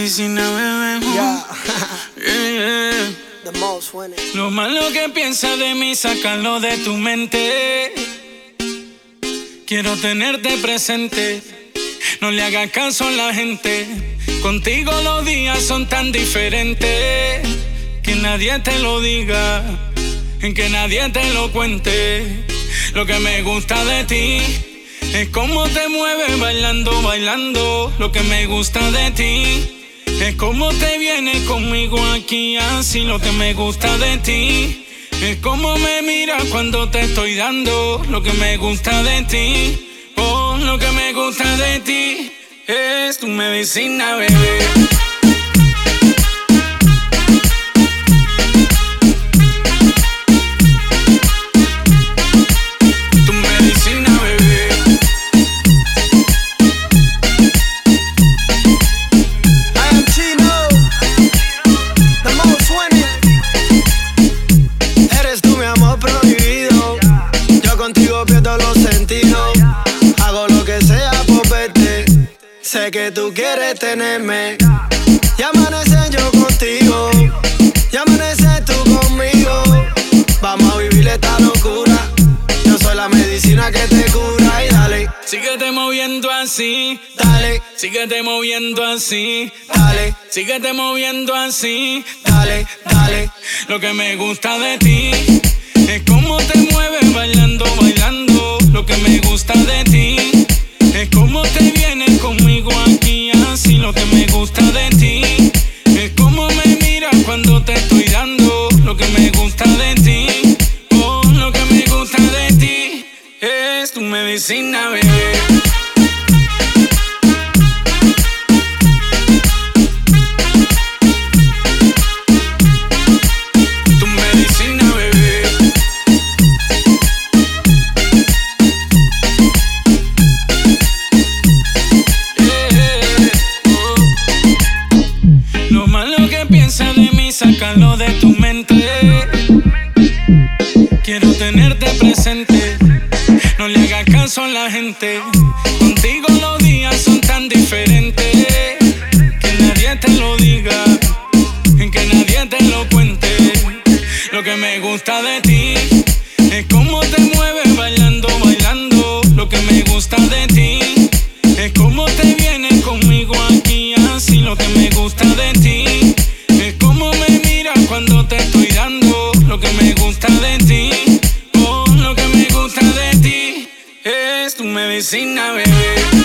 medicina, bebé. Yeah. Yeah. The most winning. Lo malo que piensas de mí, sácalo de tu mente. Quiero tenerte presente. No le hagas caso a la gente. Contigo los días son tan diferentes. Que nadie te lo diga, que nadie te lo cuente. Lo que me gusta de ti es cómo te mueves bailando, bailando. Lo que me gusta de ti es cómo te vienes conmigo aquí así. Lo que me gusta de ti es cómo me miras cuando te estoy dando. Lo que me gusta de ti, oh, lo que me gusta de ti es tu medicina, bebé. Sé que tú quieres tenerme y amanecer yo contigo y amanecer tú conmigo. Vamos a vivir esta locura. Yo soy la medicina que te cura. Y dale, síguete moviendo así. Dale, síguete moviendo así. Dale, síguete moviendo así. Dale, dale. Lo que me gusta de ti es cómo te mueves bailando, bailando. Lo que me gusta de ti es cómo te vienes conmigo aquí así. Lo que me gusta de ti es cómo me miras cuando te estoy dando. Lo que me gusta de ti, oh, lo que me gusta de ti es tu medicina, bebé. Sácalo de tu mente. Quiero tenerte presente. No le hagas caso a la gente. Contigo los días son tan diferentes. Que nadie te lo diga, que nadie te lo cuente. Lo que me gusta de ti es cómo te mueves bailando, bailando. Lo que me gusta de ti es cómo te vienes conmigo aquí así. Lo que me gusta de ti es cómo me miras cuando te estoy dando. Lo que me gusta de ti, oh, lo que me gusta de ti es tu medicina, bebé.